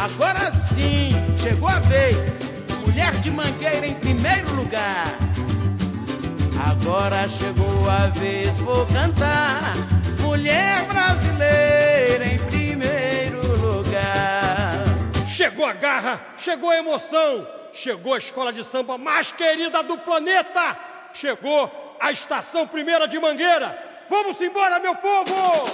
Agora sim, chegou a vez. Mulher de Mangueira em primeiro lugar. Agora chegou a vez, vou cantar. Mulher brasileira em primeiro lugar. Chegou a garra, chegou a emoção, chegou a escola de samba mais querida do planeta. Chegou a Estação Primeira de Mangueira. Vamos embora, meu povo!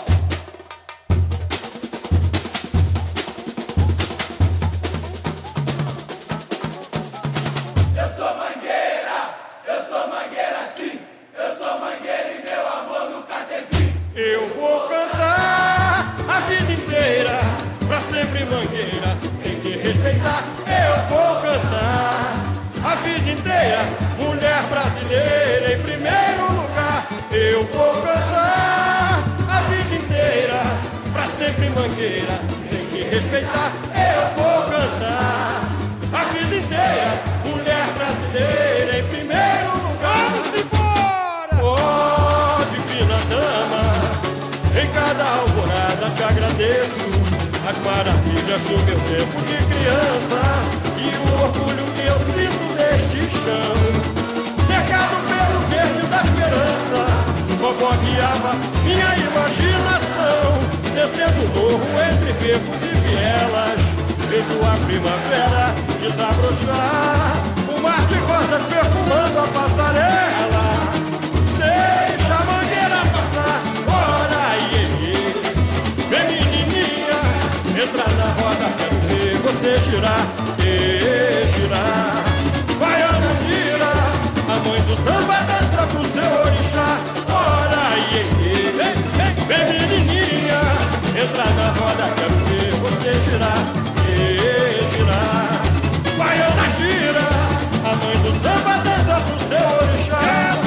Eu vou cantar a vida inteira, pra sempre Mangueira, tem que respeitar. Eu vou cantar a vida inteira, mulher brasileira em primeiro lugar. Eu vou cantar a vida inteira, pra sempre Mangueira, tem que respeitar. Eu vou cantar a vida inteira, mulher brasileira em primeiro lugar. Vamos embora! Oh, divina dama, em cada alvorada te agradeço as maravilhas do meu tempo de criança e o orgulho que eu sinto deste chão. Cercado pelo verde da esperança, vovó guiava minha imaginação. Descendo o morro entre becos e vielas, vejo a primavera desabrochar, o mar de rosas perfumando a passarela. Deixa a Mangueira passar, ora iê, vem menininha, entra na roda, quero ver você girar, e girar. Baiana gira, a mãe do samba dança pro seu orixá. Ora iê, vem menininha, entra na roda, quero ver você girar, e girar. Baiana gira, a mãe do samba dança pro seu orixá.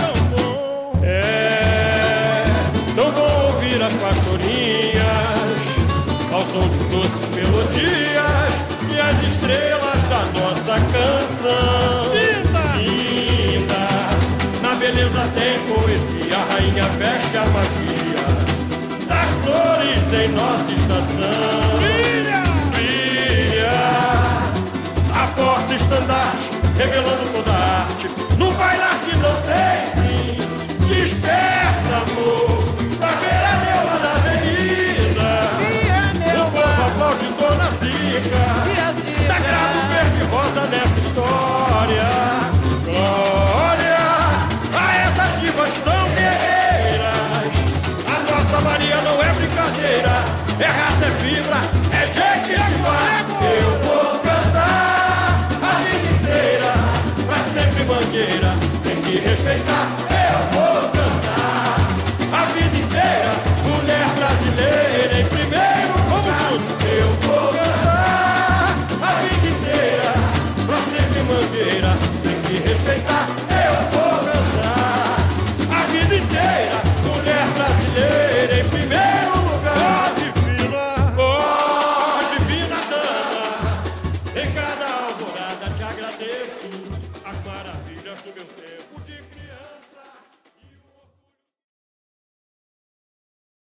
Não vou ouvir as pastorinhas ao som de doces melodias e as estrelas da nossa canção. Linda! Linda! Na beleza tem poesia, a rainha veste a magia das flores em nossa estação. Brilha! Brilha! A porta estandarte, revelando toda a arte, num bailar que não tem fim. Desperta, amor, pra ver a neula da avenida. O povo aplaude Dona Zica, sagrado verde e rosa nessa história. Glória a essas divas tão guerreiras. A nossa Maria não é brincadeira, é raça, é fibra, é Jequitibá. Eu vou cantar a vida inteira, pra sempre Mangueira, tem que respeitar. Eu vou cantar a vida inteira, mulher brasileira em primeiro lugar. Eu vou cantar a vida inteira, pra sempre Mangueira.